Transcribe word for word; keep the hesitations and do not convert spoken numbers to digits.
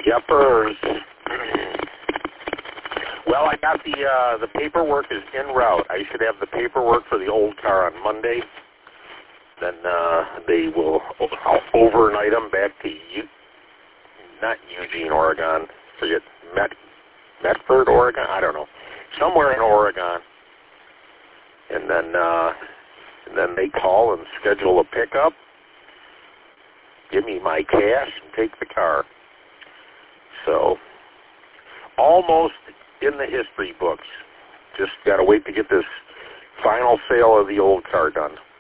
Yepers. Well, I got the uh, the paperwork is en route. I should have the paperwork for the old car on Monday. Then uh, they will I'll overnight them back to U- not Eugene, Oregon. Forget Met Medford, Oregon. I don't know, somewhere in Oregon. And then uh, and then they call and schedule a pickup. Give me my cash and take the car. So almost in the history books. Just got to wait to get this final sale of the old car done.